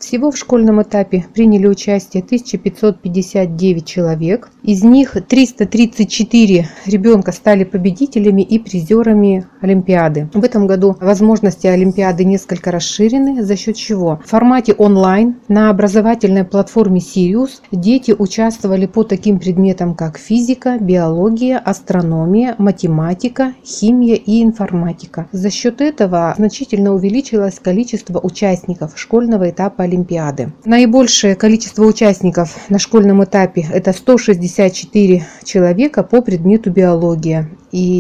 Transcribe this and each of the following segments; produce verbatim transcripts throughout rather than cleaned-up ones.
Всего в школьном этапе приняли участие тысяча пятьсот пятьдесят девять человек. Из них триста тридцать четыре ребенка стали победителями и призерами Олимпиады. В этом году возможности Олимпиады несколько расширены, за счет чего в формате онлайн на образовательной платформе Sirius дети участвовали по таким предметам, как физика, биология, астрономия, математика, химия и информатика. За счет этого значительно увеличилось количество участников школьного этапа Олимпиады. Наибольшее количество участников на школьном этапе – это сто шестьдесят четыре человека по предмету биология.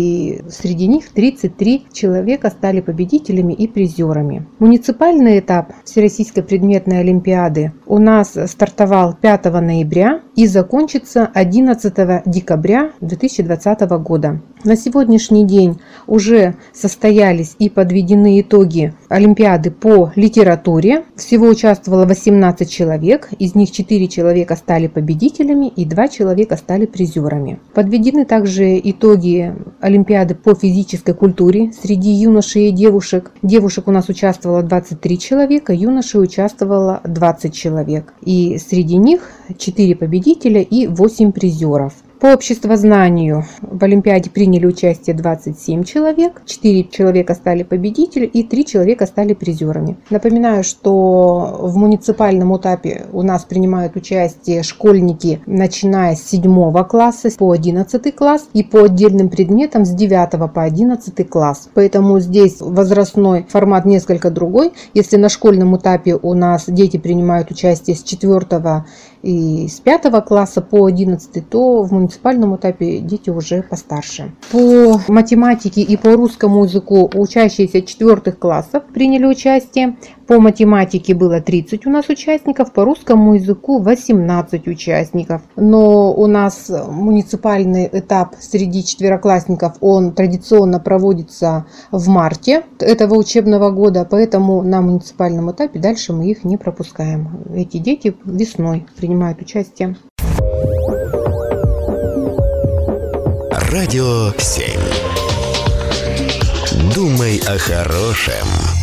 И среди них тридцать три человека стали победителями и призерами. Муниципальный этап Всероссийской предметной олимпиады у нас стартовал пятого ноября и закончится одиннадцатого декабря две тысячи двадцатого года. На сегодняшний день уже состоялись и подведены итоги олимпиады по литературе. Всего участвовало восемнадцать человек, из них четыре человека стали победителями и два человека стали призерами. Подведены также итоги олимпиады по физической культуре среди юношей и девушек. Девушек у нас участвовало двадцать три человека, юношей участвовало двадцать человек. И среди них четыре победителя и восемь призеров. По обществознанию в Олимпиаде приняли участие двадцать семь человек, четыре человека стали победителями и три человека стали призерами. Напоминаю, что в муниципальном этапе у нас принимают участие школьники, начиная с седьмого класса по одиннадцатый класс и по отдельным предметам с девятого по одиннадцатый класс. Поэтому здесь возрастной формат несколько другой. Если на школьном этапе у нас дети принимают участие с четвёртого и с пятого класса по одиннадцатый, то в муниципальном этапе дети уже постарше. По математике и по русскому языку учащиеся четвёртых классов приняли участие. По математике было тридцать у нас участников, по русскому языку восемнадцать участников. Но у нас муниципальный этап среди четвероклассников, он традиционно проводится в марте этого учебного года, поэтому на муниципальном этапе дальше мы их не пропускаем. Эти дети весной принимают участие. Радио семь. Думай о хорошем.